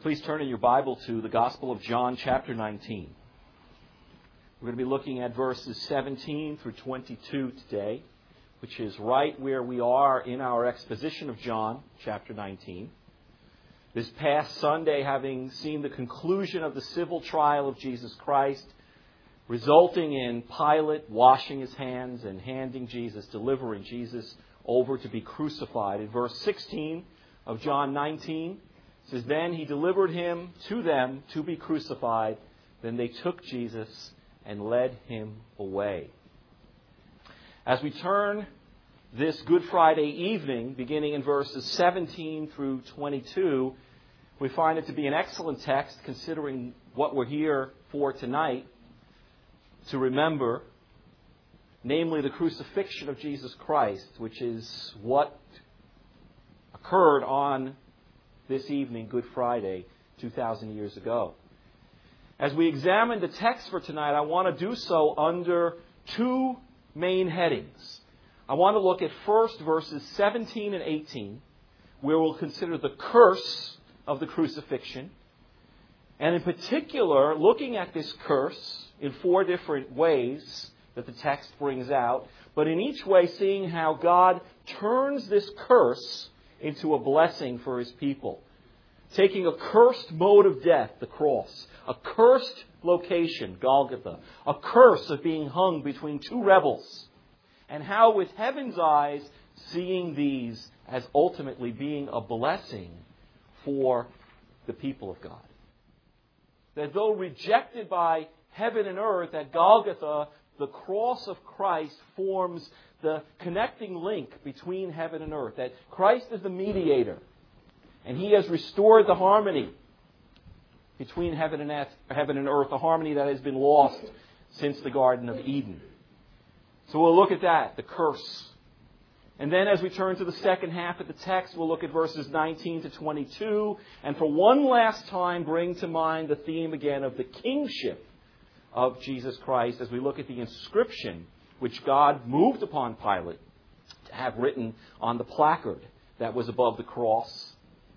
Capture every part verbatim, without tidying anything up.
Please turn in your Bible to the Gospel of John, chapter nineteen. We're going to be looking at verses seventeen through twenty-two today, which is right where we are in our exposition of John, chapter nineteen. This past Sunday, having seen the conclusion of the civil trial of Jesus Christ, resulting in Pilate washing his hands and handing Jesus, delivering Jesus over to be crucified. In verse sixteen of John nineteen, it says, "Then he delivered him to them to be crucified. Then they took Jesus and led him away." As we turn this Good Friday evening, beginning in verses seventeen through twenty-two, we find it to be an excellent text considering what we're here for tonight to remember, namely the crucifixion of Jesus Christ, which is what occurred on this evening, Good Friday, two thousand years ago. As we examine the text for tonight, I want to do so under two main headings. I want to look at first verses seventeen and eighteen, where we'll consider the curse of the crucifixion. And in particular, looking at this curse in four different ways that the text brings out, but in each way seeing how God turns this curse into a blessing for His people. Taking a cursed mode of death, the cross, a cursed location, Golgotha, a curse of being hung between two rebels, and how with heaven's eyes seeing these as ultimately being a blessing for the people of God. That though rejected by heaven and earth, at Golgotha, the cross of Christ forms the connecting link between heaven and earth. That Christ is the mediator, and He has restored the harmony between heaven and earth, a harmony that has been lost since the Garden of Eden. So we'll look at that, the curse. And then as we turn to the second half of the text, we'll look at verses nineteen to twenty-two, and for one last time bring to mind the theme again of the kingship of Jesus Christ as we look at the inscription which God moved upon Pilate to have written on the placard that was above the cross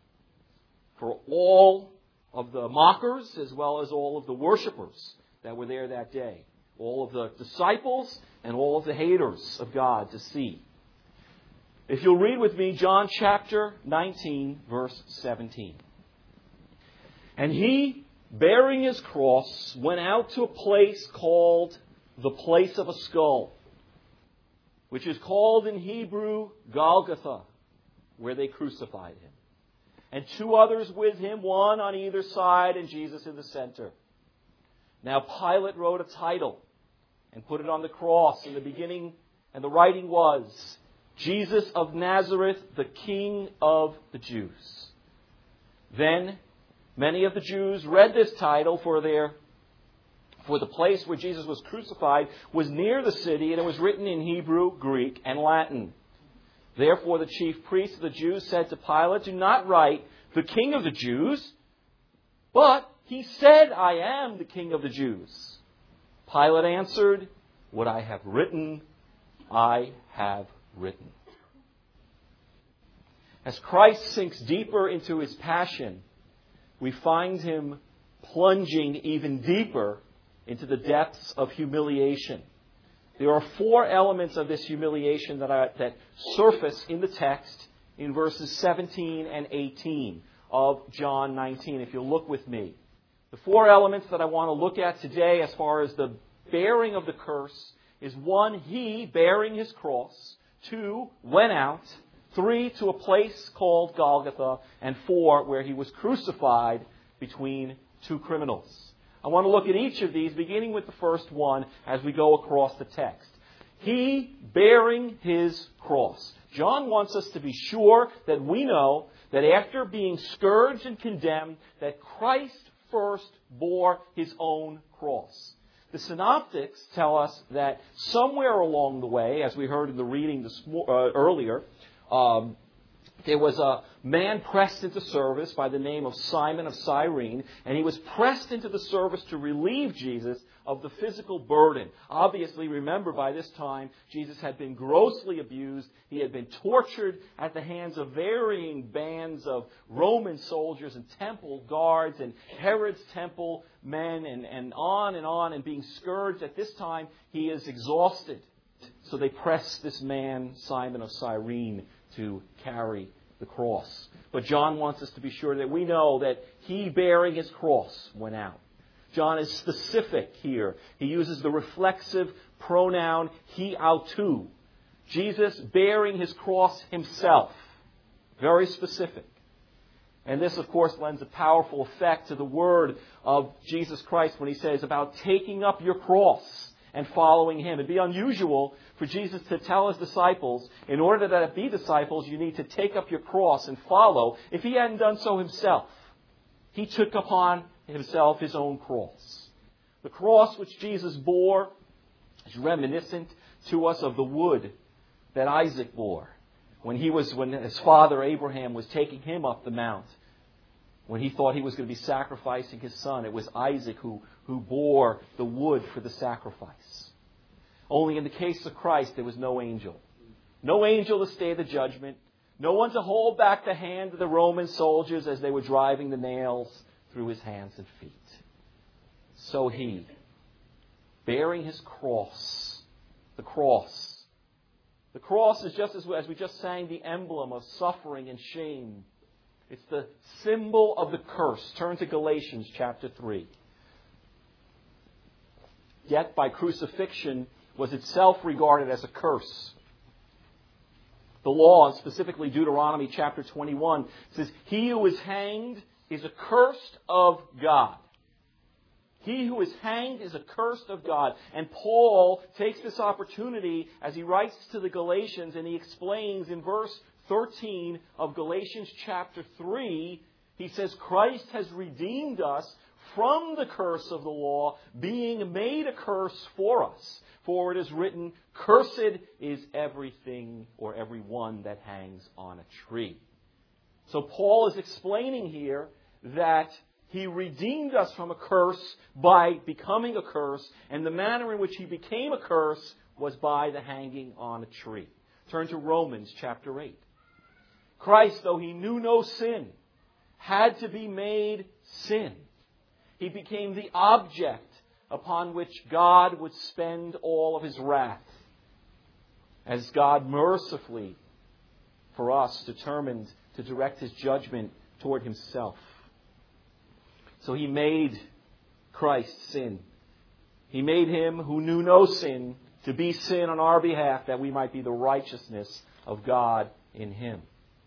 for all of the mockers as well as all of the worshipers that were there that day. All of the disciples and all of the haters of God to see. If you'll read with me John chapter nineteen, verse seventeen. "And He, bearing His cross, went out to a place called the place of a skull, which is called in Hebrew Golgotha, where they crucified Him. And two others with Him, one on either side, and Jesus in the center. Now Pilate wrote a title and put it on the cross. In the beginning, and the writing was, Jesus of Nazareth, the King of the Jews. Then many of the Jews read this title, for their for the place where Jesus was crucified was near the city, and it was written in Hebrew, Greek, and Latin. Therefore the chief priests of the Jews said to Pilate, 'Do not write, the King of the Jews, but he said, I am the King of the Jews.' Pilate answered, 'What I have written, I have written.'" As Christ sinks deeper into His passion, we find Him plunging even deeper into the depths of humiliation. There are four elements of this humiliation that, are, that surface in the text in verses seventeen and eighteen of John nineteen. If you'll look with me. The four elements that I want to look at today as far as the bearing of the curse is one, He bearing His cross. Two, went out. Three, to a place called Golgotha. And four, where He was crucified between two criminals. I want to look at each of these, beginning with the first one as we go across the text. He bearing His cross. John wants us to be sure that we know that after being scourged and condemned, that Christ first bore His own cross. The synoptics tell us that somewhere along the way, as we heard in the reading this, uh, earlier, um, there was a man pressed into service by the name of Simon of Cyrene, and he was pressed into the service to relieve Jesus of the physical burden. Obviously, remember, by this time, Jesus had been grossly abused. He had been tortured at the hands of varying bands of Roman soldiers and temple guards and Herod's temple men, and, and on and on, and being scourged. At this time, he is exhausted. So they press this man, Simon of Cyrene, to carry the cross. But John wants us to be sure that we know that he, bearing his cross, went out. John is specific here. He uses the reflexive pronoun he autou. Jesus bearing his cross himself. Very specific. And this, of course, lends a powerful effect to the word of Jesus Christ when he says about taking up your cross and following him. It'd be unusual for Jesus to tell his disciples, in order to be disciples, you need to take up your cross and follow, if he hadn't done so himself. He took upon himself his own cross. The cross which Jesus bore is reminiscent to us of the wood that Isaac bore when he was, when his father Abraham was taking him up the mount. When he thought he was going to be sacrificing his son, it was Isaac who, who bore the wood for the sacrifice. Only in the case of Christ, there was no angel. No angel to stay the judgment. No one to hold back the hand of the Roman soldiers as they were driving the nails through his hands and feet. So he, bearing his cross, the cross. The cross is, just as, as we just sang, the emblem of suffering and shame. It's the symbol of the curse. Turn to Galatians chapter three. Death by crucifixion was itself regarded as a curse. The law, and specifically Deuteronomy chapter twenty-one, says, he who is hanged is accursed of God. He who is hanged is accursed of God. And Paul takes this opportunity as he writes to the Galatians, and he explains in verse thirteen of Galatians chapter three, he says, Christ has redeemed us from the curse of the law, being made a curse for us. For it is written, cursed is everything or everyone that hangs on a tree. So Paul is explaining here that he redeemed us from a curse by becoming a curse, and the manner in which he became a curse was by the hanging on a tree. Turn to Romans chapter eight. Christ, though he knew no sin, had to be made sin. He became the object upon which God would spend all of his wrath, as God mercifully, for us, determined to direct his judgment toward himself. So he made Christ sin. He made him who knew no sin to be sin on our behalf, that we might be the righteousness of God in him.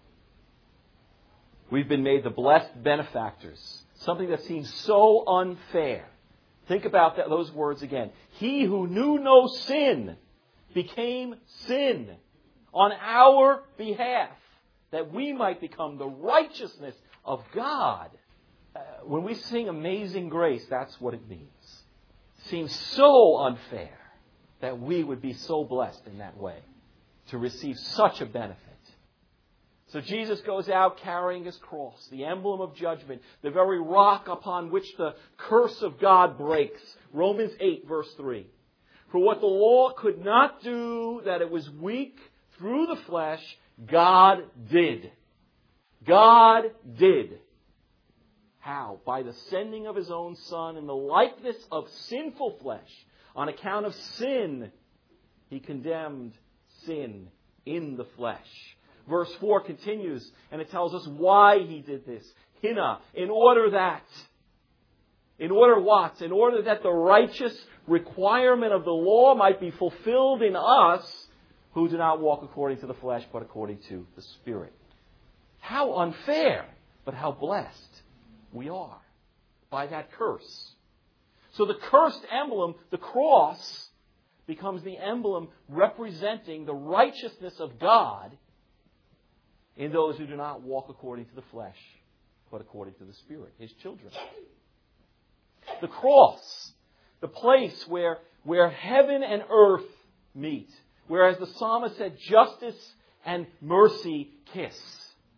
We've been made the blessed benefactors. Something that seems so unfair. Think about that, those words again. He who knew no sin became sin on our behalf, that we might become the righteousness of God. Uh, when we sing Amazing Grace, that's what it means. It seems so unfair that we would be so blessed in that way, to receive such a benefit. So Jesus goes out carrying his cross, the emblem of judgment, the very rock upon which the curse of God breaks. Romans eight, verse three. For what the law could not do, that it was weak through the flesh, God did. God did. How? By the sending of his own Son in the likeness of sinful flesh. On account of sin, he condemned sin in the flesh. Verse four continues, and it tells us why he did this. Hina, in order that. In order what? In order that the righteous requirement of the law might be fulfilled in us, who do not walk according to the flesh, but according to the Spirit. How unfair, but how blessed we are by that curse. So the cursed emblem, the cross, becomes the emblem representing the righteousness of God in those who do not walk according to the flesh, but according to the Spirit, his children. The cross, the place where, where heaven and earth meet, where, as the psalmist said, justice and mercy kiss.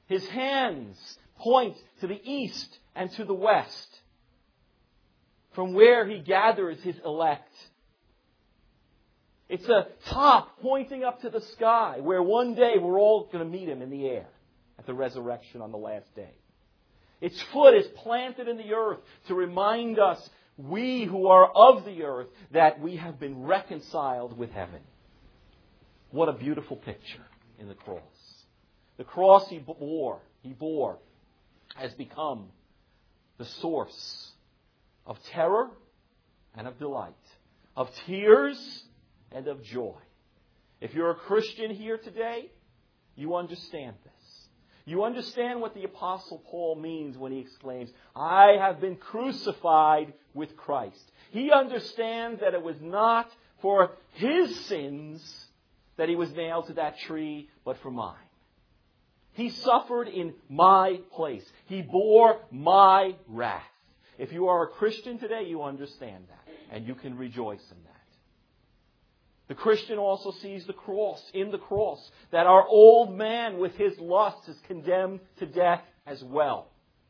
His hands point to the east and to the west, from where He gathers His elect. It's a top pointing up to the sky, where one day we're all going to meet Him in the air at the resurrection on the last day. Its foot is planted in the earth to remind us, we who are of the earth, that we have been reconciled with heaven. What a beautiful picture in the cross. The cross He bore, He bore, has become the source of terror and of delight, of tears and of joy. If you're a Christian here today, you understand this. You understand what the Apostle Paul means when he exclaims, I have been crucified with Christ. He understands that it was not for his sins that he was nailed to that tree, but for mine. He suffered in my place. He bore my wrath. If you are a Christian today, you understand that, and you can rejoice in that. The Christian also sees the cross, in the cross, that our old man with his lusts is condemned to death as well.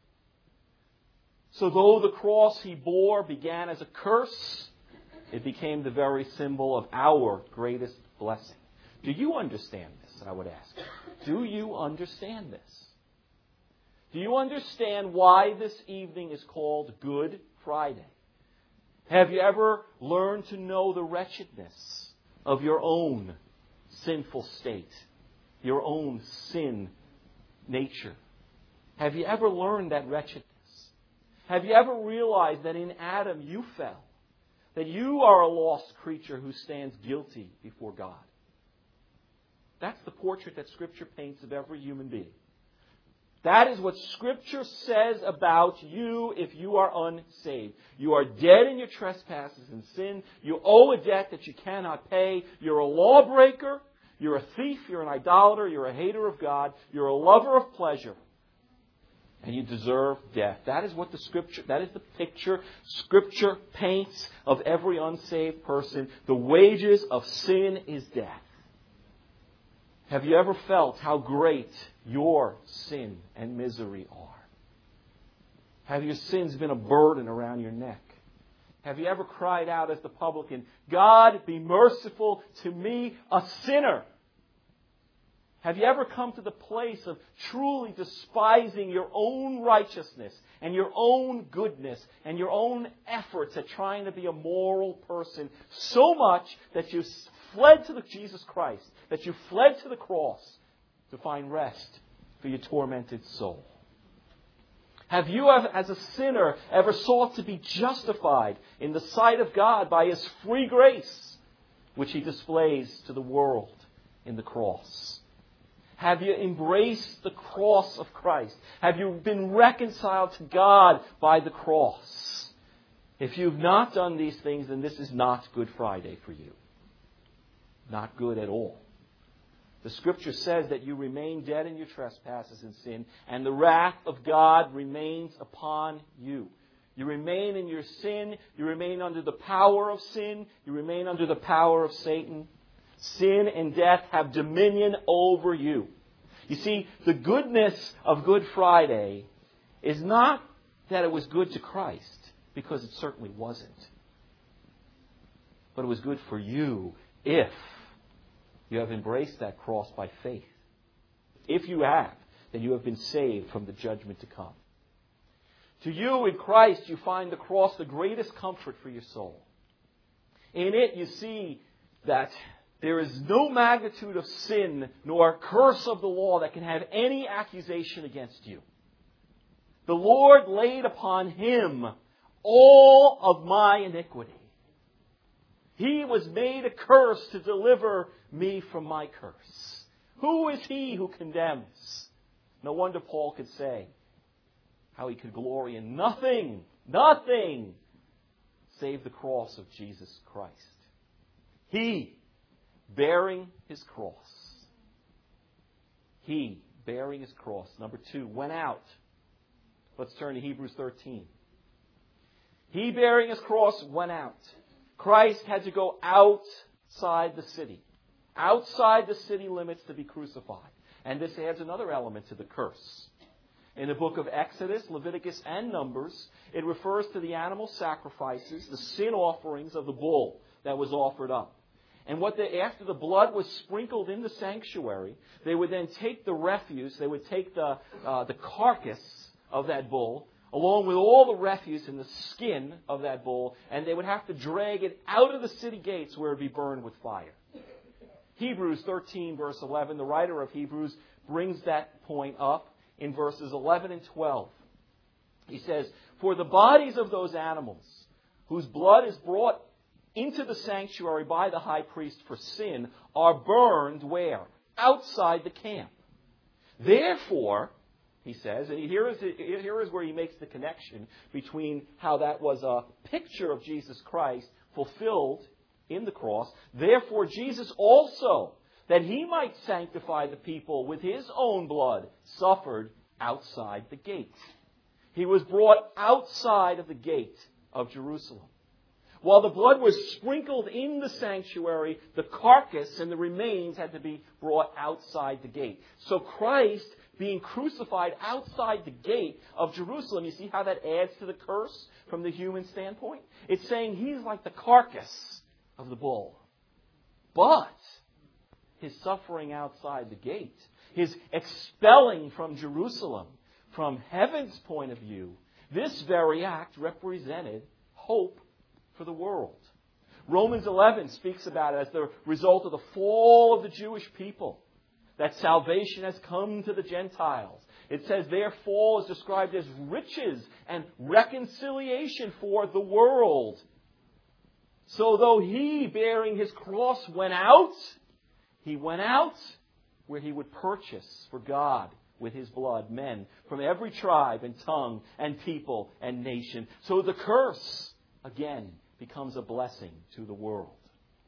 So though the cross he bore began as a curse, it became the very symbol of our greatest blessing. Do you understand this, I would ask? Do you understand this? Do you understand why this evening is called Good Friday? Have you ever learned to know the wretchedness of your own sinful state, your own sin nature? Have you ever learned that wretchedness? Have you ever realized that in Adam you fell, that you are a lost creature who stands guilty before God? That's the portrait that Scripture paints of every human being. That is what Scripture says about you if you are unsaved. You are dead in your trespasses and sin. You owe a debt that you cannot pay. You're a lawbreaker. You're a thief. You're an idolater. You're a hater of God. You're a lover of pleasure. And you deserve death. That is what the Scripture, that is the picture Scripture paints of every unsaved person. The wages of sin is death. Have you ever felt how great your sin and misery are? Have your sins been a burden around your neck? Have you ever cried out as the publican, God, be merciful to me, a sinner? Have you ever come to the place of truly despising your own righteousness and your own goodness and your own efforts at trying to be a moral person so much that you fled to the Jesus Christ, that you fled to the cross to find rest for your tormented soul? Have you, as a sinner, ever sought to be justified in the sight of God by His free grace, which He displays to the world in the cross? Have you embraced the cross of Christ? Have you been reconciled to God by the cross? If you've not done these things, then this is not Good Friday for you. Not good at all. The Scripture says that you remain dead in your trespasses and sin, and the wrath of God remains upon you. You remain in your sin. You remain under the power of sin. You remain under the power of Satan. Sin and death have dominion over you. You see, the goodness of Good Friday is not that it was good to Christ, because it certainly wasn't. But it was good for you if you have embraced that cross by faith. If you have, then you have been saved from the judgment to come. To you in Christ, you find the cross the greatest comfort for your soul. In it, you see that there is no magnitude of sin nor curse of the law that can have any accusation against you. The Lord laid upon Him all of my iniquity. He was made a curse to deliver me from my curse. Who is he who condemns? No wonder Paul could say how he could glory in nothing, nothing, save the cross of Jesus Christ. He, bearing His cross. He, bearing His cross. Number two, went out. Let's turn to Hebrews thirteen. He, bearing His cross, went out. Christ had to go outside the city, outside the city limits to be crucified. And this adds another element to the curse. In the book of Exodus, Leviticus, and Numbers, it refers to the animal sacrifices, the sin offerings of the bull that was offered up. And what they, after the blood was sprinkled in the sanctuary, they would then take the refuse, they would take the, uh, the carcass of that bull, along with all the refuse and the skin of that bull, and they would have to drag it out of the city gates where it would be burned with fire. Hebrews thirteen, verse eleven, the writer of Hebrews brings that point up in verses eleven and twelve. He says, "For the bodies of those animals whose blood is brought into the sanctuary by the high priest for sin are burned where? Outside the camp. Therefore," he says, and here is, here is where he makes the connection between how that was a picture of Jesus Christ fulfilled in the cross. "Therefore Jesus also, that he might sanctify the people with his own blood, suffered outside the gate." He was brought outside of the gate of Jerusalem. While the blood was sprinkled in the sanctuary, the carcass and the remains had to be brought outside the gate. So Christ being crucified outside the gate of Jerusalem, you see how that adds to the curse from the human standpoint? It's saying he's like the carcass of the bull. But his suffering outside the gate, his expelling from Jerusalem, from heaven's point of view, this very act represented hope for the world. Romans eleven speaks about it as the result of the fall of the Jewish people, that salvation has come to the Gentiles. It says their fall is described as riches and reconciliation for the world. So though he, bearing his cross, went out, he went out where he would purchase for God with his blood men from every tribe and tongue and people and nation. So the curse, again, becomes a blessing to the world.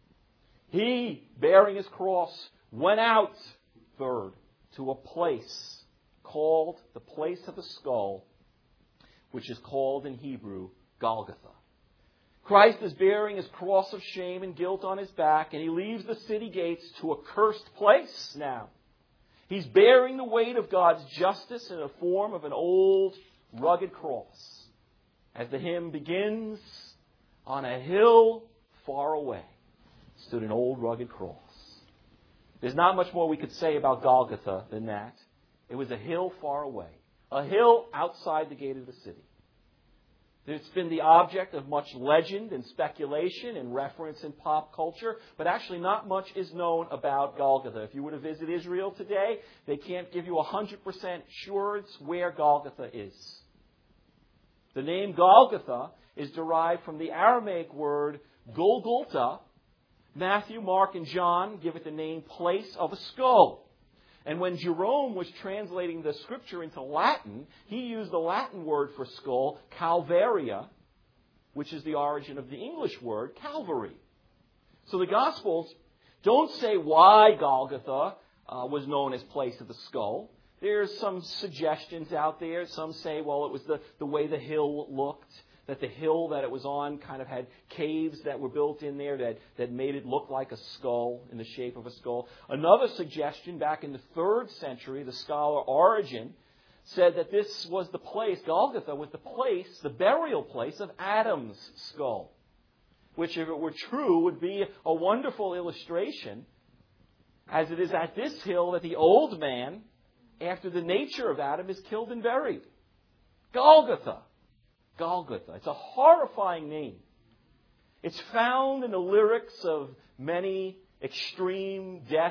He, bearing his cross, went out, third, to a place called the place of the skull, which is called in Hebrew Golgotha. Christ is bearing his cross of shame and guilt on his back, and he leaves the city gates to a cursed place now. He's bearing the weight of God's justice in the form of an old, rugged cross. As the hymn begins, "On a hill far away stood an old rugged cross." There's not much more we could say about Golgotha than that. It was a hill far away, a hill outside the gate of the city. It's been the object of much legend and speculation and reference in pop culture, but actually not much is known about Golgotha. If you were to visit Israel today, they can't give you one hundred percent assurance where Golgotha is. The name Golgotha is derived from the Aramaic word Golgotha. Matthew, Mark, and John give it the name place of a skull. And when Jerome was translating the scripture into Latin, he used the Latin word for skull, Calvaria, which is the origin of the English word Calvary. So the Gospels don't say why Golgotha uh, was known as place of the skull. There's some suggestions out there. Some say, well, it was the, the way the hill looked, that the hill that it was on kind of had caves that were built in there that, that made it look like a skull, in the shape of a skull. Another suggestion back in the third century, the scholar Origen said that this was the place, Golgotha was the place, the burial place of Adam's skull, which, if it were true, would be a wonderful illustration, as it is at this hill that the old man, after the nature of Adam, is killed and buried. Golgotha. Golgotha. It's a horrifying name. It's found in the lyrics of many extreme death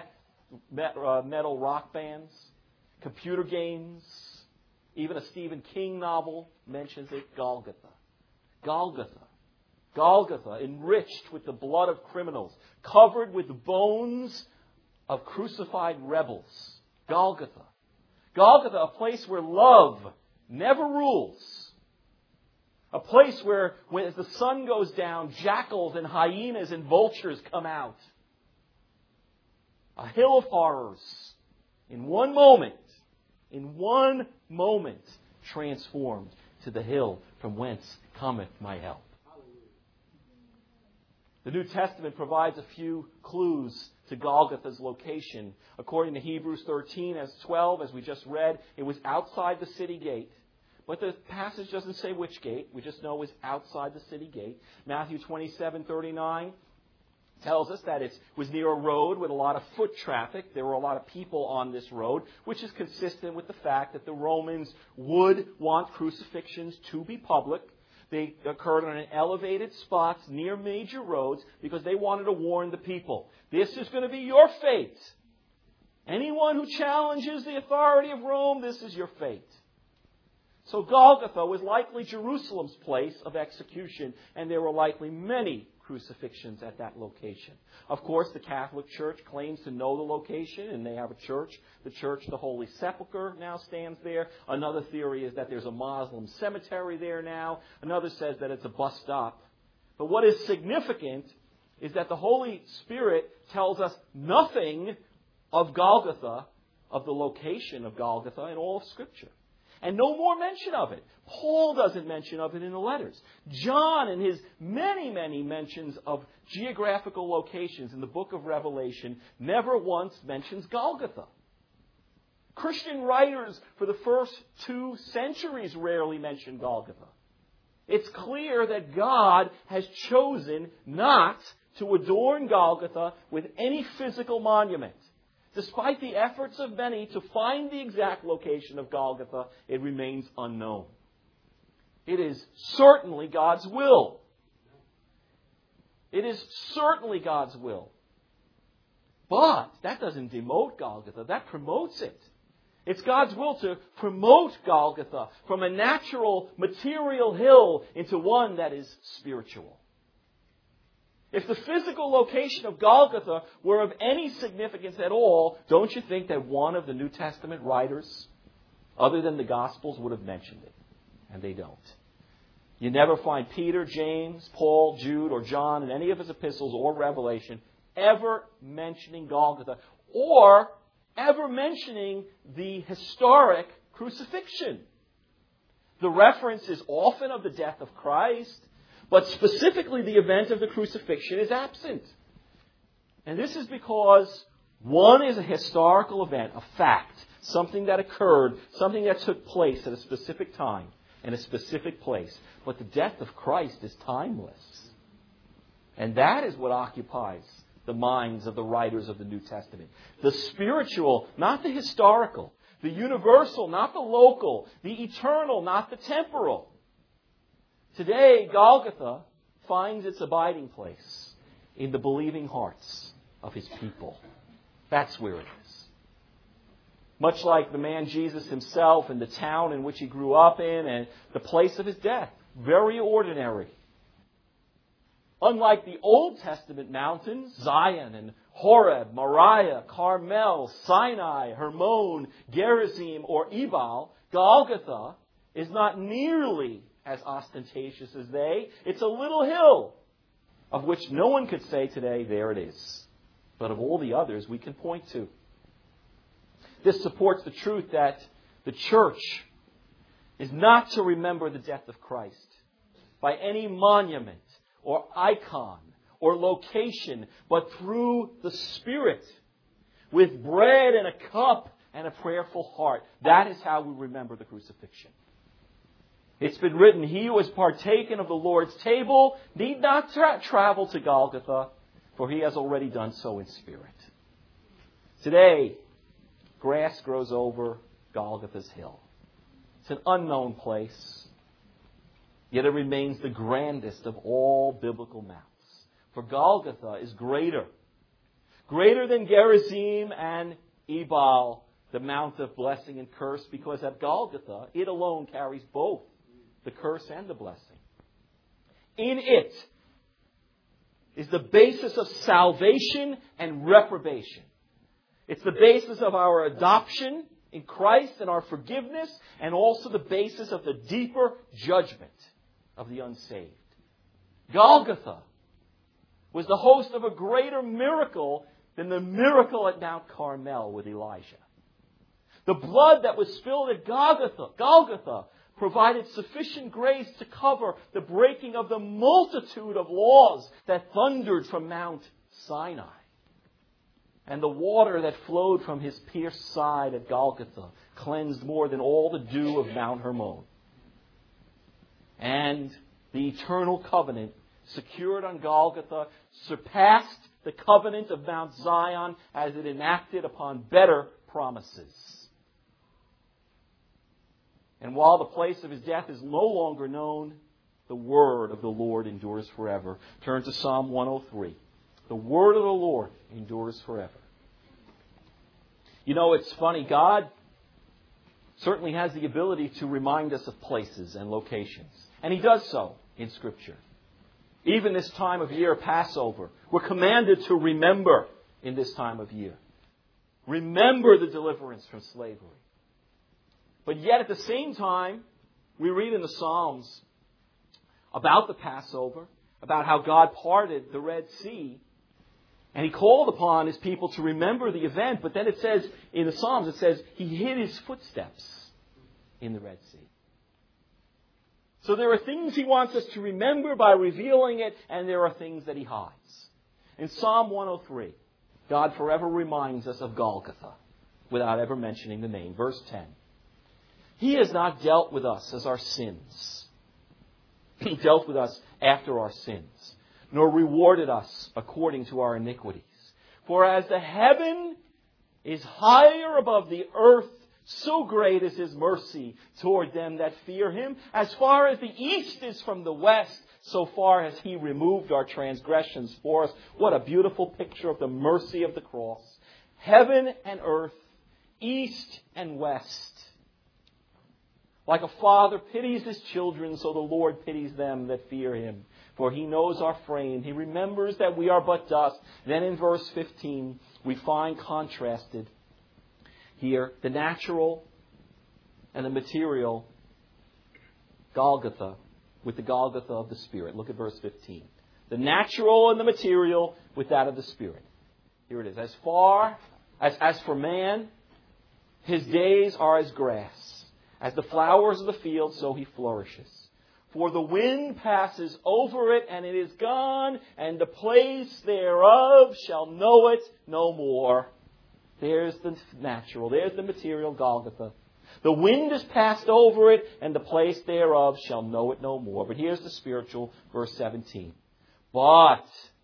metal rock bands, computer games, even a Stephen King novel mentions it, Golgotha. Golgotha. Golgotha, enriched with the blood of criminals, covered with the bones of crucified rebels. Golgotha. Golgotha, a place where love never rules. A place where, when as the sun goes down, jackals and hyenas and vultures come out. A hill of horrors. In one moment, in one moment, transformed to the hill from whence cometh my help. The New Testament provides a few clues to Golgotha's location. According to Hebrews thirteen, as twelve, as we just read, it was outside the city gate. But the passage doesn't say which gate. We just know it was outside the city gate. Matthew twenty-seven thirty-nine tells us that it was near a road with a lot of foot traffic. There were a lot of people on this road, which is consistent with the fact that the Romans would want crucifixions to be public. They occurred on an elevated spots near major roads because they wanted to warn the people. This is going to be your fate. Anyone who challenges the authority of Rome, this is your fate. So Golgotha was likely Jerusalem's place of execution, and there were likely many crucifixions at that location. Of course, the Catholic Church claims to know the location, and they have a church. The Church, the Holy Sepulchre, now stands there. Another theory is that there's a Muslim cemetery there now. Another says that it's a bus stop. But what is significant is that the Holy Spirit tells us nothing of Golgotha, of the location of Golgotha in all of Scripture. And no more mention of it. Paul doesn't mention of it in the letters. John, in his many, many mentions of geographical locations in the book of Revelation, never once mentions Golgotha. Christian writers for the first two centuries rarely mention Golgotha. It's clear that God has chosen not to adorn Golgotha with any physical monument. Despite the efforts of many to find the exact location of Golgotha, it remains unknown. It is certainly God's will. It is certainly God's will. But that doesn't demote Golgotha. That promotes it. It's God's will to promote Golgotha from a natural, material hill into one that is spiritual. If the physical location of Golgotha were of any significance at all, don't you think that one of the New Testament writers, other than the Gospels, would have mentioned it? And they don't. You never find Peter, James, Paul, Jude, or John in any of his epistles or Revelation ever mentioning Golgotha or ever mentioning the historic crucifixion. The reference is often of the death of Christ, but specifically the event of the crucifixion is absent. And this is because one is a historical event, a fact, something that occurred, something that took place at a specific time in a specific place. But the death of Christ is timeless. And that is what occupies the minds of the writers of the New Testament. The spiritual, not the historical. The universal, not the local. The eternal, not the temporal. Today, Golgotha finds its abiding place in the believing hearts of His people. That's where it is. Much like the man Jesus himself and the town in which he grew up in and the place of his death. Very ordinary. Unlike the Old Testament mountains, Zion and Horeb, Moriah, Carmel, Sinai, Hermon, Gerizim, or Ebal, Golgotha is not nearly as ostentatious as they. It's a little hill of which no one could say today, there it is. But of all the others we can point to. This supports the truth that the church is not to remember the death of Christ by any monument or icon or location, but through the Spirit, with bread and a cup and a prayerful heart. That is how we remember the crucifixion. It's been written, he who has partaken of the Lord's table need not tra- travel to Golgotha, for he has already done so in spirit. Today, grass grows over Golgotha's hill. It's an unknown place, yet it remains the grandest of all biblical mounts. For Golgotha is greater, greater than Gerizim and Ebal, the mount of blessing and curse, because at Golgotha, it alone carries both the curse and the blessing. In it is the basis of salvation and reprobation. It's the basis of our adoption in Christ and our forgiveness, and also the basis of the deeper judgment of the unsaved. Golgotha was the host of a greater miracle than the miracle at Mount Carmel with Elijah. The blood that was spilled at Golgotha, Golgotha provided sufficient grace to cover the breaking of the multitude of laws that thundered from Mount Sinai. And the water that flowed from his pierced side at Golgotha cleansed more than all the dew of Mount Hermon. And the eternal covenant secured on Golgotha surpassed the covenant of Mount Zion as it enacted upon better promises. And while the place of his death is no longer known, the word of the Lord endures forever. Turn to Psalm one oh three. The word of the Lord endures forever. You know, it's funny. God certainly has the ability to remind us of places and locations. And he does so in Scripture. Even this time of year, Passover, we're commanded to remember in this time of year. Remember the deliverance from slavery. But yet at the same time, we read in the Psalms about the Passover, about how God parted the Red Sea, and he called upon his people to remember the event. But then it says, in the Psalms, it says, he hid his footsteps in the Red Sea. So there are things he wants us to remember by revealing it, and there are things that he hides. In Psalm one oh three, God forever reminds us of Golgotha without ever mentioning the name. Verse ten. He has not dealt with us as our sins. He dealt with us after our sins, nor rewarded us according to our iniquities. For as the heaven is higher above the earth, so great is his mercy toward them that fear him. As far as the east is from the west, so far has he removed our transgressions for us. What a beautiful picture of the mercy of the cross. Heaven and earth, east and west. Like a father pities his children, so the Lord pities them that fear him. For he knows our frame. He remembers that we are but dust. Then in verse fifteen, we find contrasted here the natural and the material Golgotha with the Golgotha of the Spirit. Look at verse fifteen. The natural and the material with that of the Spirit. Here it is. As far as, as for man, his days are as grass. As the flowers of the field, so he flourishes. For the wind passes over it, and it is gone, and the place thereof shall know it no more. There's the natural. There's the material Golgotha. The wind has passed over it, and the place thereof shall know it no more. But here's the spiritual, verse seventeen. But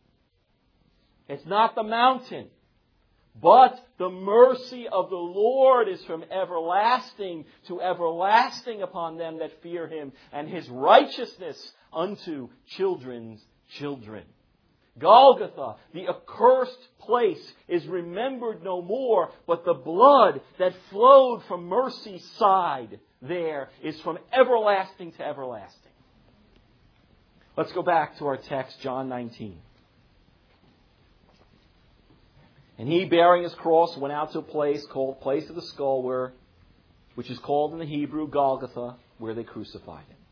it's not the mountain. But the mercy of the Lord is from everlasting to everlasting upon them that fear him, and his righteousness unto children's children. Golgotha, the accursed place, is remembered no more, but the blood that flowed from mercy's side there is from everlasting to everlasting. Let's go back to our text, John nineteen. And he, bearing his cross, went out to a place called Place of the Skull, where, which is called in the Hebrew Golgotha, where they crucified him.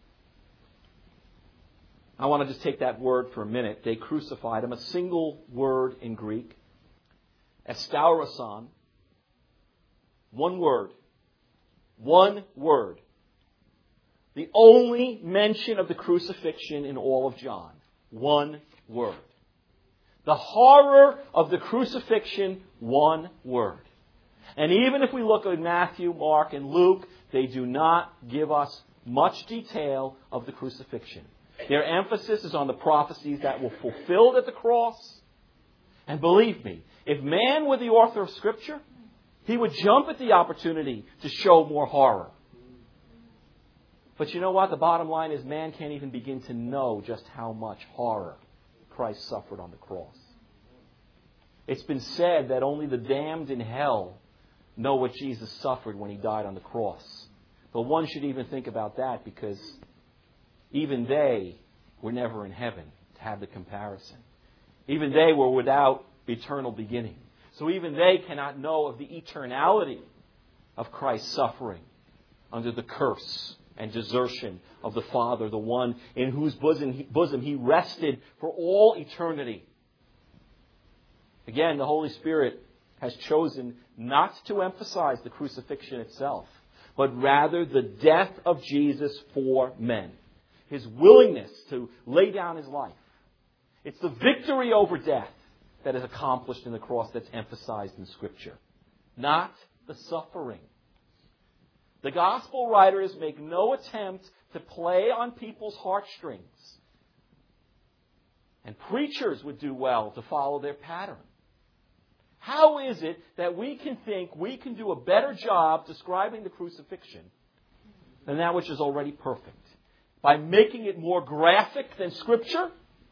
I want to just take that word for a minute. They crucified him. A single word in Greek. Estauroson. One word. One word. The only mention of the crucifixion in all of John. One word. The horror of the crucifixion, one word. And even if we look at Matthew, Mark, and Luke, they do not give us much detail of the crucifixion. Their emphasis is on the prophecies that were fulfilled at the cross. And believe me, if man were the author of Scripture, he would jump at the opportunity to show more horror. But you know what? The bottom line is man can't even begin to know just how much horror Christ suffered on the cross. It's been said that only the damned in hell know what Jesus suffered when he died on the cross. But one should even think about that, because even they were never in heaven to have the comparison. Even they were without eternal beginning. So even they cannot know of the eternality of Christ's suffering under the curse and desertion of the Father, the one in whose bosom he, bosom he rested for all eternity. Again, the Holy Spirit has chosen not to emphasize the crucifixion itself, but rather the death of Jesus for men. His willingness to lay down his life. It's the victory over death that is accomplished in the cross that's emphasized in Scripture, not the suffering. The gospel writers make no attempt to play on people's heartstrings. And preachers would do well to follow their pattern. How is it that we can think we can do a better job describing the crucifixion than that which is already perfect? By making it more graphic than Scripture?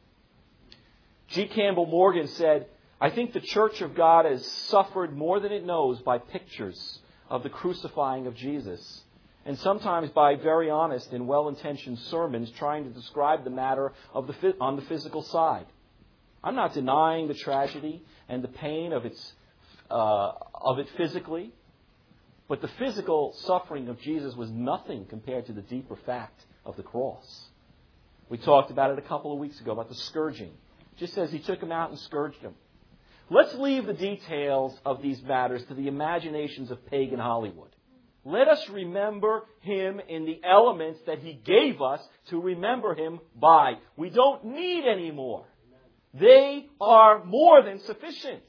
G. Campbell Morgan said, I think the Church of God has suffered more than it knows by pictures of the crucifying of Jesus, and sometimes by very honest and well-intentioned sermons trying to describe the matter of the on the physical side. I'm not denying the tragedy and the pain of its uh, of it physically, but the physical suffering of Jesus was nothing compared to the deeper fact of the cross. We talked about it a couple of weeks ago about the scourging. Just as he took him out and scourged him. Let's leave the details of these matters to the imaginations of pagan Hollywood. Let us remember him in the elements that he gave us to remember him by. We don't need any more. They are more than sufficient.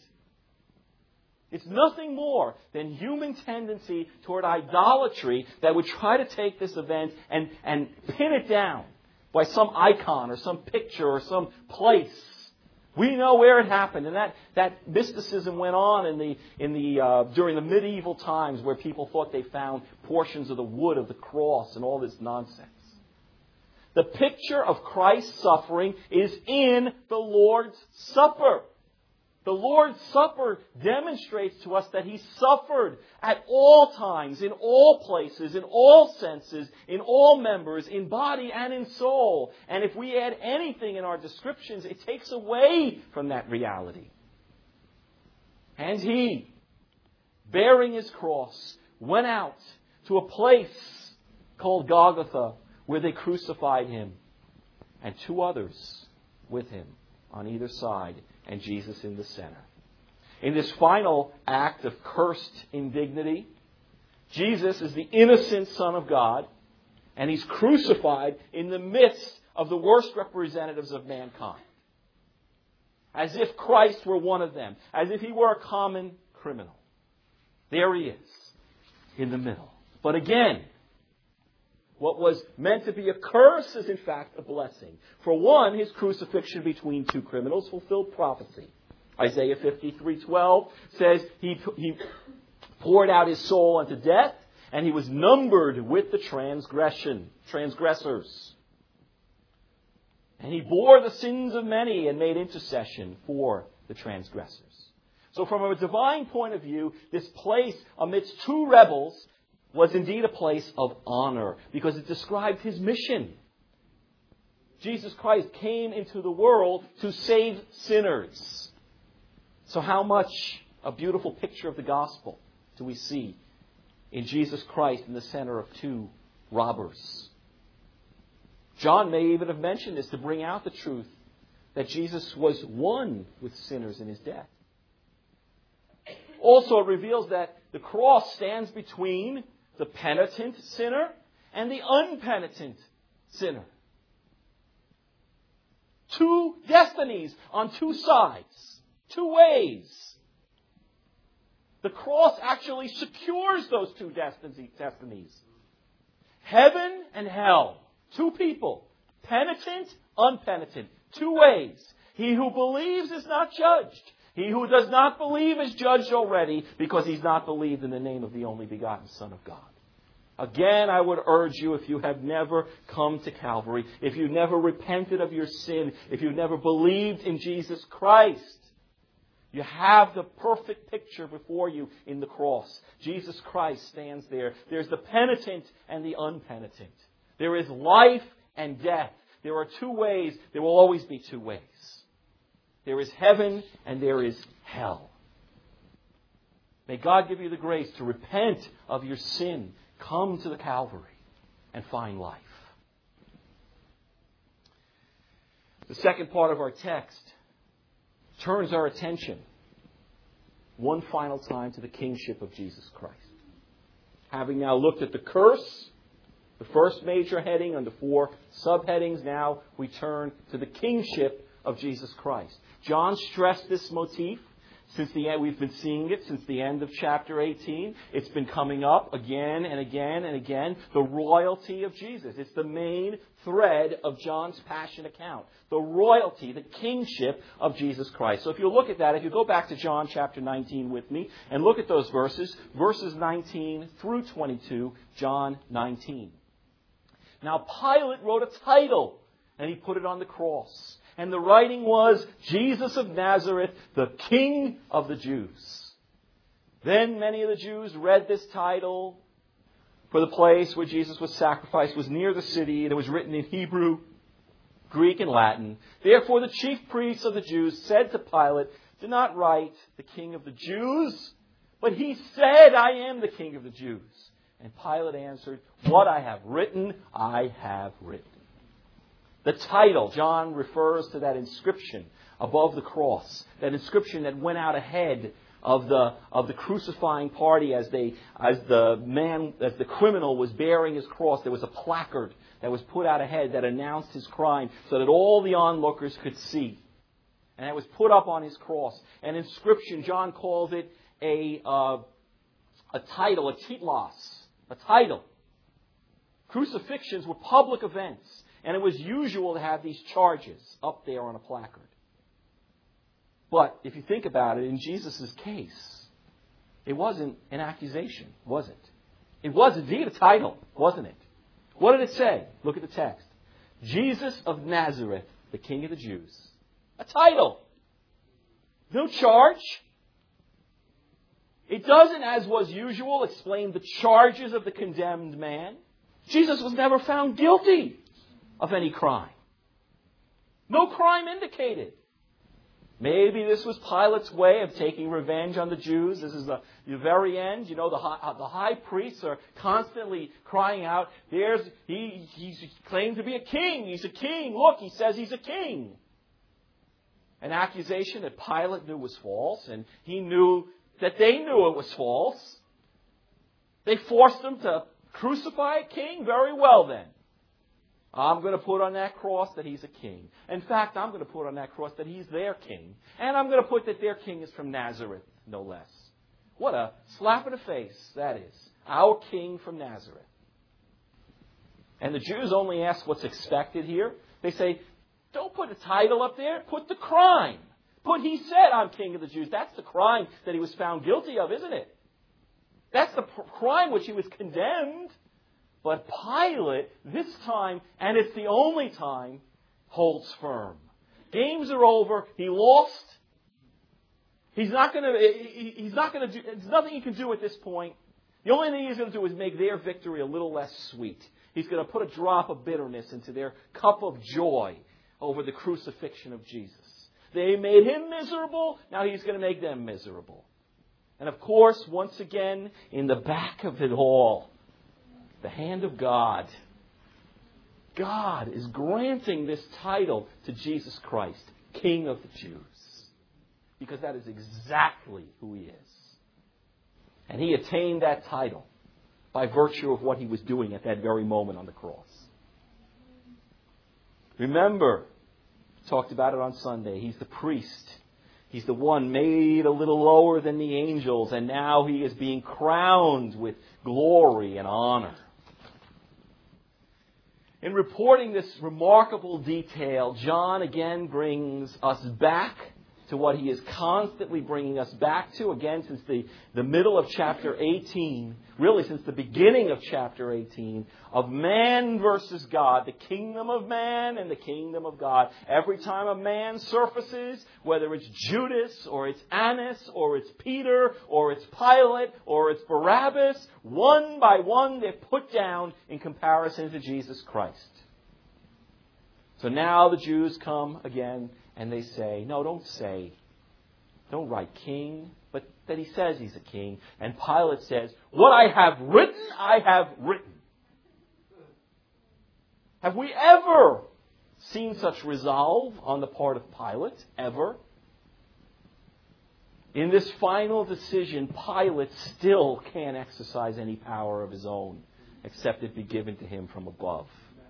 It's nothing more than human tendency toward idolatry that would try to take this event and, and pin it down by some icon or some picture or some place. We know where it happened, and that, that mysticism went on in the in the uh, during the medieval times, where people thought they found portions of the wood of the cross and all this nonsense. The picture of Christ's suffering is in the Lord's Supper. The Lord's Supper demonstrates to us that He suffered at all times, in all places, in all senses, in all members, in body and in soul. And if we add anything in our descriptions, it takes away from that reality. And He, bearing His cross, went out to a place called Golgotha, where they crucified Him, and two others with Him on either side, and Jesus in the center. In this final act of cursed indignity, Jesus is the innocent Son of God, and He's crucified in the midst of the worst representatives of mankind. As if Christ were one of them, as if He were a common criminal. There He is, in the middle. But again, what was meant to be a curse is in fact a blessing. For one, His crucifixion between two criminals fulfilled prophecy. Isaiah fifty-three twelve says he, he poured out His soul unto death, and He was numbered with the transgression, transgressors. And He bore the sins of many and made intercession for the transgressors. So from a divine point of view, this place amidst two rebels was indeed a place of honor, because it described His mission. Jesus Christ came into the world to save sinners. So how much a beautiful picture of the gospel do we see in Jesus Christ in the center of two robbers? John may even have mentioned this to bring out the truth that Jesus was one with sinners in His death. Also, it reveals that the cross stands between the penitent sinner and the unpenitent sinner. Two destinies on two sides, two ways. The cross actually secures those two destinies. Heaven and hell. Two people. Penitent, unpenitent. Two ways. He who believes is not judged. He who does not believe is judged already, because he's not believed in the name of the only begotten Son of God. Again, I would urge you, if you have never come to Calvary, if you've never repented of your sin, if you've never believed in Jesus Christ, you have the perfect picture before you in the cross. Jesus Christ stands there. There's the penitent and the unpenitent. There is life and death. There are two ways. There will always be two ways. There is heaven and there is hell. May God give you the grace to repent of your sin, come to the Calvary, and find life. The second part of our text turns our attention one final time to the kingship of Jesus Christ. Having now looked at the curse, the first major heading under four subheadings, now we turn to the kingship of Jesus Christ. John stressed this motif since the end. We've been seeing it since the end of chapter eighteen. It's been coming up again and again and again. The royalty of Jesus. It's the main thread of John's Passion account. The royalty, the kingship of Jesus Christ. So if you look at that, if you go back to John chapter nineteen with me and look at those verses, verses nineteen through twenty-two, John nineteen. Now Pilate wrote a title and he put it on the cross. And the writing was, Jesus of Nazareth, the King of the Jews. Then many of the Jews read this title, for the place where Jesus was sacrificed was near the city, and it was written in Hebrew, Greek, and Latin. Therefore the chief priests of the Jews said to Pilate, do not write the King of the Jews, but he said, I am the King of the Jews. And Pilate answered, what I have written, I have written. The title, John refers to that inscription above the cross, that inscription that went out ahead of the of the crucifying party as they as the man as the criminal was bearing his cross. There was a placard that was put out ahead that announced his crime, so that all the onlookers could see, and it was put up on his cross. An inscription, John calls it a uh, a title, a titlos, a title. Crucifixions were public events. And it was usual to have these charges up there on a placard. But if you think about it, in Jesus' case, it wasn't an accusation, was it? It was indeed a title, wasn't it? What did it say? Look at the text. Jesus of Nazareth, the King of the Jews. A title. No charge. It doesn't, as was usual, explain the charges of the condemned man. Jesus was never found guilty of any crime. No crime indicated. Maybe this was Pilate's way of taking revenge on the Jews. This is the, the very end. You know, the high, the high priests are constantly crying out, There's he he's claimed to be a king. He's a king. Look, he says he's a king. An accusation that Pilate knew was false, and he knew that they knew it was false. They forced him to crucify a king? Very well then. I'm going to put on that cross that he's a king. In fact, I'm going to put on that cross that he's their king. And I'm going to put that their king is from Nazareth, no less. What a slap in the face that is. Our king from Nazareth. And the Jews only ask what's expected here. They say, don't put a title up there. Put the crime. Put, he said, I'm king of the Jews. That's the crime that he was found guilty of, isn't it? That's the crime which he was condemned. But Pilate, this time, and it's the only time, holds firm. Games are over. He lost. He's not going to, he's not going to do, there's nothing he can do at this point. The only thing he's going to do is make their victory a little less sweet. He's going to put a drop of bitterness into their cup of joy over the crucifixion of Jesus. They made him miserable. Now he's going to make them miserable. And of course, once again, in the back of it all, the hand of God. God is granting this title to Jesus Christ, King of the Jews. Because that is exactly who he is. And he attained that title by virtue of what he was doing at that very moment on the cross. Remember, we talked about it on Sunday, he's the priest. He's the one made a little lower than the angels, and now he is being crowned with glory and honor. In reporting this remarkable detail, John again brings us back to what he is constantly bringing us back to, again, since the, the middle of chapter eighteen, really since the beginning of chapter eighteen, of man versus God, the kingdom of man and the kingdom of God. Every time a man surfaces, whether it's Judas or it's Annas or it's Peter or it's Pilate or it's Barabbas, one by one they're put down in comparison to Jesus Christ. So now the Jews come again and they say, no, don't say, don't write king, but that he says he's a king. And Pilate says, what I have written, I have written. Have we ever seen such resolve on the part of Pilate? Ever? In this final decision, Pilate still can't exercise any power of his own, except it be given to him from above.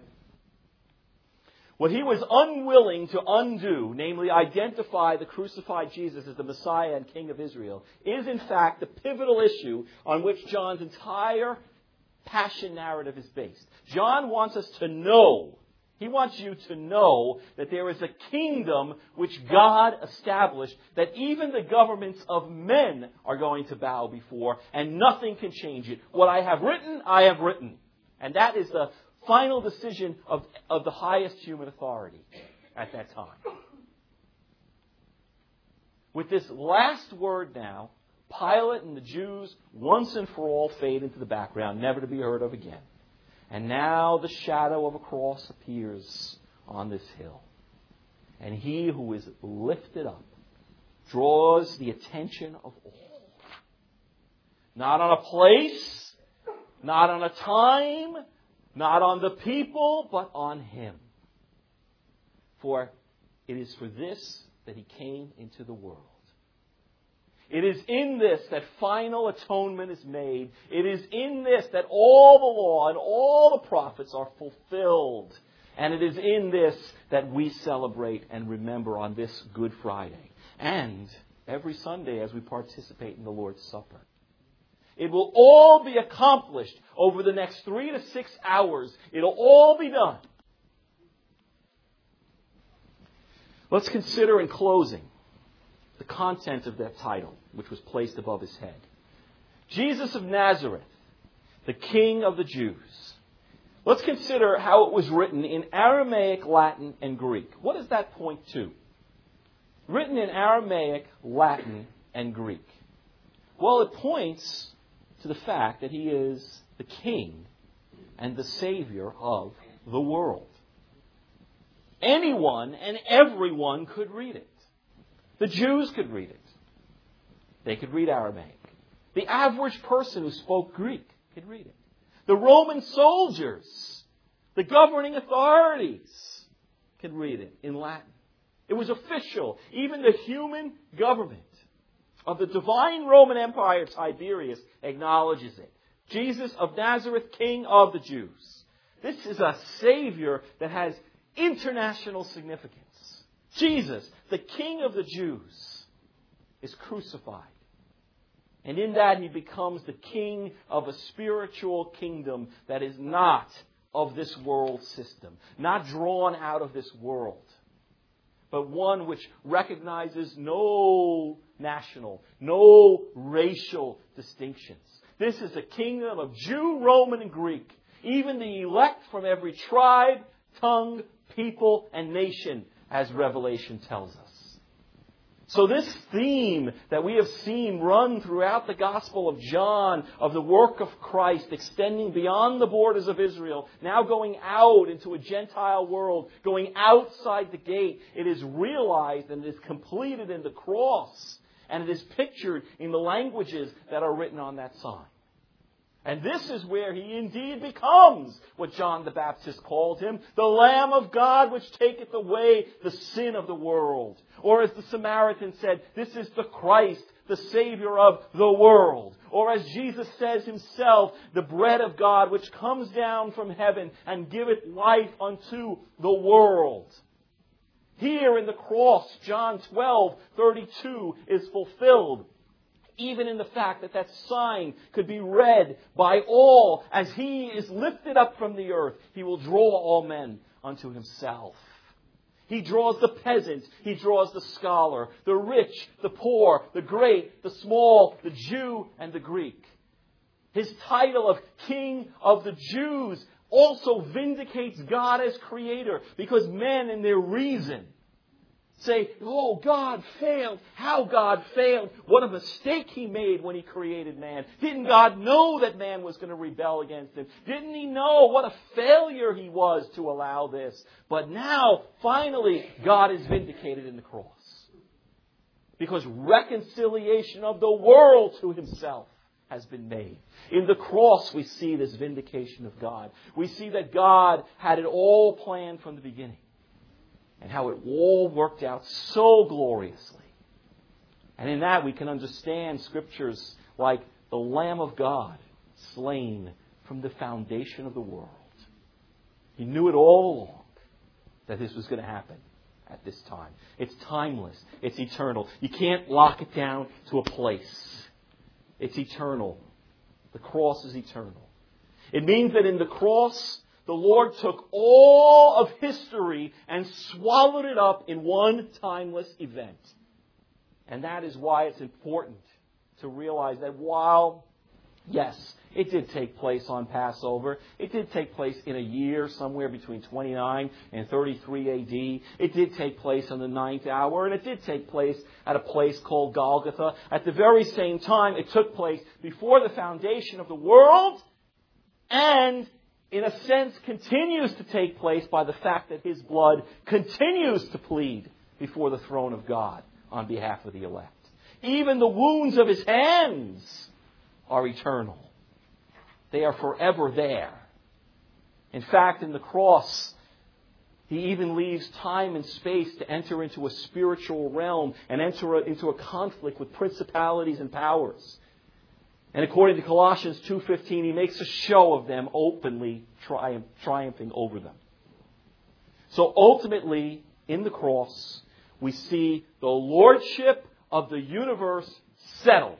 What he was unwilling to undo, namely identify the crucified Jesus as the Messiah and King of Israel, is in fact the pivotal issue on which John's entire passion narrative is based. John wants us to know, he wants you to know that there is a kingdom which God established that even the governments of men are going to bow before, and nothing can change it. What I have written, I have written. And that is the final decision of, of the highest human authority at that time. With this last word now, Pilate and the Jews once and for all fade into the background, never to be heard of again. And now the shadow of a cross appears on this hill. And he who is lifted up draws the attention of all. Not on a place, not on a time, not on the people, but on him. For it is for this that he came into the world. It is in this that final atonement is made. It is in this that all the law and all the prophets are fulfilled. And it is in this that we celebrate and remember on this Good Friday. And every Sunday as we participate in the Lord's Supper. It will all be accomplished over the next three to six hours. It'll all be done. Let's consider in closing the content of that title, which was placed above his head. Jesus of Nazareth, the King of the Jews. Let's consider how it was written in Aramaic, Latin, and Greek. What does that point to? Written in Aramaic, Latin, and Greek. Well, it points to the fact that he is the King and the Savior of the world. Anyone and everyone could read it. The Jews could read it. They could read Aramaic. The average person who spoke Greek could read it. The Roman soldiers, the governing authorities could read it in Latin. It was official. Even the human government of the divine Roman Empire, Tiberius, acknowledges it. Jesus of Nazareth, King of the Jews. This is a Savior that has international significance. Jesus, the King of the Jews, is crucified. And in that he becomes the king of a spiritual kingdom that is not of this world system, not drawn out of this world, but one which recognizes no national, no racial distinctions. This is a kingdom of Jew, Roman, and Greek, even the elect from every tribe, tongue, people, and nation, as Revelation tells us. So this theme that we have seen run throughout the Gospel of John, of the work of Christ extending beyond the borders of Israel, now going out into a Gentile world, going outside the gate, it is realized and it is completed in the cross. And it is pictured in the languages that are written on that sign. And this is where he indeed becomes what John the Baptist called him, the Lamb of God which taketh away the sin of the world. Or as the Samaritan said, this is the Christ, the Savior of the world. Or as Jesus says himself, the bread of God which comes down from heaven and giveth life unto the world. Here in the cross, John twelve thirty-two is fulfilled. Even in the fact that that sign could be read by all as he is lifted up from the earth, he will draw all men unto himself. He draws the peasant, he draws the scholar, the rich, the poor, the great, the small, the Jew, and the Greek. His title of King of the Jews also vindicates God as creator, because men in their reason say, oh, God failed. How God failed. What a mistake he made when he created man. Didn't God know that man was going to rebel against him? Didn't he know what a failure he was to allow this? But now, finally, God is vindicated in the cross. Because reconciliation of the world to himself has been made. In the cross, we see this vindication of God. We see that God had it all planned from the beginning. And how it all worked out so gloriously. And in that we can understand scriptures like the Lamb of God slain from the foundation of the world. He knew it all along that this was going to happen at this time. It's timeless. It's eternal. You can't lock it down to a place. It's eternal. The cross is eternal. It means that in the cross, the Lord took all of history and swallowed it up in one timeless event. And that is why it's important to realize that while, yes, it did take place on Passover. It did take place in a year somewhere between twenty-nine and thirty-three A D. It did take place on the ninth hour, and it did take place at a place called Golgotha. At the very same time, it took place before the foundation of the world, and in a sense continues to take place by the fact that His blood continues to plead before the throne of God on behalf of the elect. Even the wounds of His hands are eternal. They are forever there. In fact, in the cross, He even leaves time and space to enter into a spiritual realm and enter into a conflict with principalities and powers. And according to Colossians two fifteen, He makes a show of them openly triumph, triumphing over them. So ultimately, in the cross, we see the lordship of the universe settled.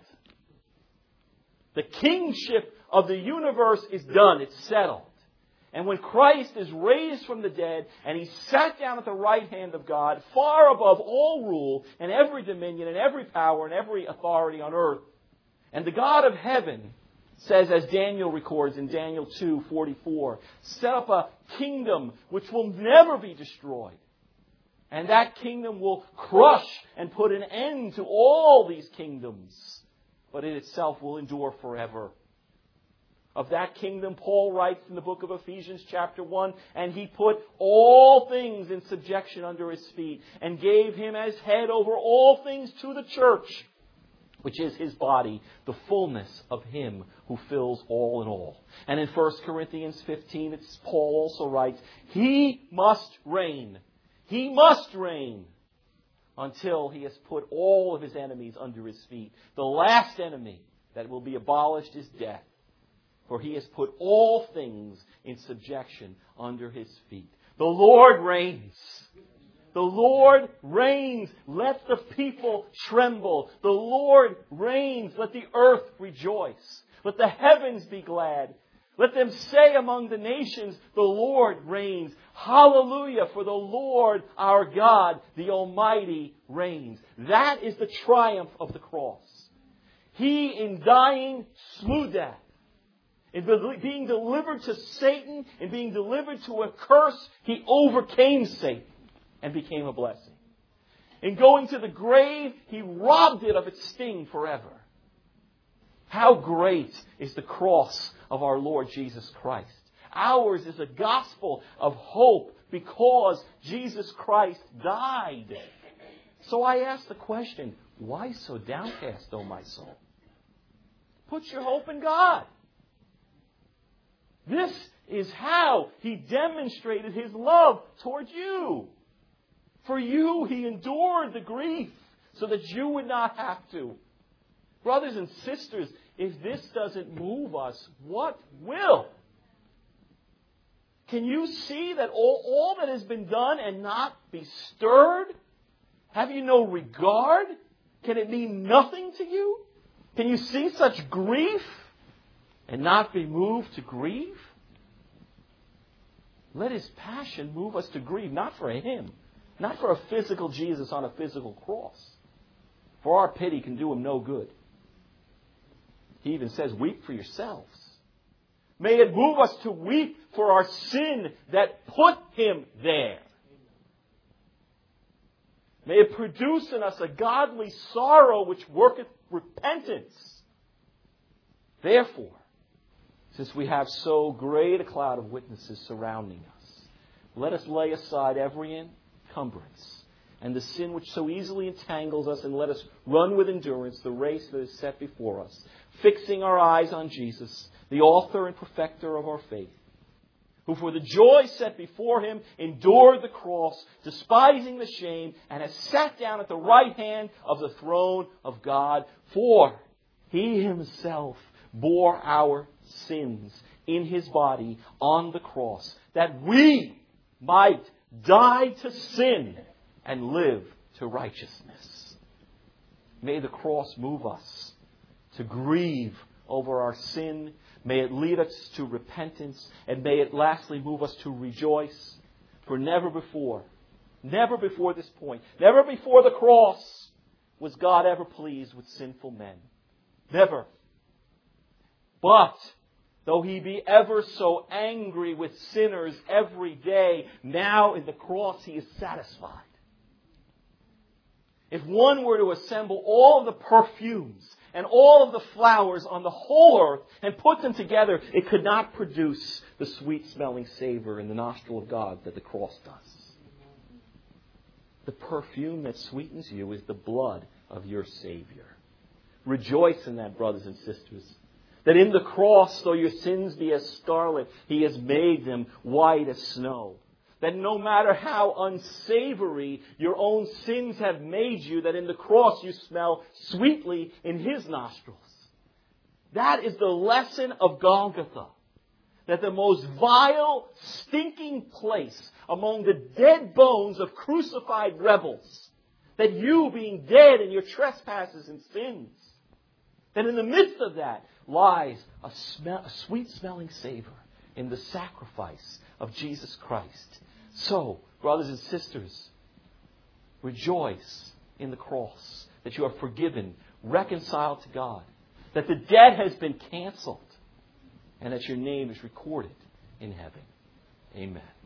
The kingship of the universe is done. It's settled. And when Christ is raised from the dead and He sat down at the right hand of God, far above all rule and every dominion and every power and every authority on earth, and the God of heaven says, as Daniel records in Daniel two forty-four, set up a kingdom which will never be destroyed. And that kingdom will crush and put an end to all these kingdoms, but it itself will endure forever. Of that kingdom, Paul writes in the book of Ephesians chapter one, and He put all things in subjection under His feet and gave Him as head over all things to the church, which is His body, the fullness of Him who fills all in all. And in First Corinthians fifteen, it's Paul also writes, He must reign. He must reign until He has put all of His enemies under His feet. The last enemy that will be abolished is death. For He has put all things in subjection under His feet. The Lord reigns. The Lord reigns. Let the people tremble. The Lord reigns. Let the earth rejoice. Let the heavens be glad. Let them say among the nations, the Lord reigns. Hallelujah, for the Lord our God, the Almighty, reigns. That is the triumph of the cross. He, in dying, slew death. In being delivered to Satan, in being delivered to a curse, He overcame Satan and became a blessing. In going to the grave, He robbed it of its sting forever. How great is the cross of our Lord Jesus Christ. Ours is a gospel of hope because Jesus Christ died. So I ask the question, why so downcast, O my soul? Put your hope in God. This is how He demonstrated His love towards you. For you, He endured the grief so that you would not have to. Brothers and sisters, if this doesn't move us, what will? Can you see that all, all that has been done and not be stirred? Have you no regard? Can it mean nothing to you? Can you see such grief and not be moved to grieve? Let His passion move us to grieve, not for Him, not for a physical Jesus on a physical cross. For our pity can do Him no good. He even says, weep for yourselves. May it move us to weep for our sin that put Him there. May it produce in us a godly sorrow which worketh repentance. Therefore, since we have so great a cloud of witnesses surrounding us, let us lay aside every encumbrance and the sin which so easily entangles us, and let us run with endurance the race that is set before us, fixing our eyes on Jesus, the author and perfecter of our faith, who for the joy set before him endured the cross, despising the shame, and has sat down at the right hand of the throne of God. For he himself bore our sins in his body on the cross, that we might die to sin and live to righteousness. May the cross move us to grieve over our sin. May it lead us to repentance. And may it lastly move us to rejoice. For never before, never before this point, never before the cross was God ever pleased with sinful men. Never. But though he be ever so angry with sinners every day, now in the cross he is satisfied. If one were to assemble all of the perfumes and all of the flowers on the whole earth and put them together, it could not produce the sweet-smelling savor in the nostril of God that the cross does. The perfume that sweetens you is the blood of your Savior. Rejoice in that, brothers and sisters. That in the cross, though your sins be as scarlet, he has made them white as snow. That no matter how unsavory your own sins have made you, that in the cross you smell sweetly in his nostrils. That is the lesson of Golgotha. That the most vile, stinking place among the dead bones of crucified rebels, that you being dead in your trespasses and sins, that in the midst of that lies a, smell, a sweet-smelling savor in the sacrifice of Jesus Christ. So, brothers and sisters, rejoice in the cross, that you are forgiven, reconciled to God, that the debt has been canceled, and that your name is recorded in heaven. Amen.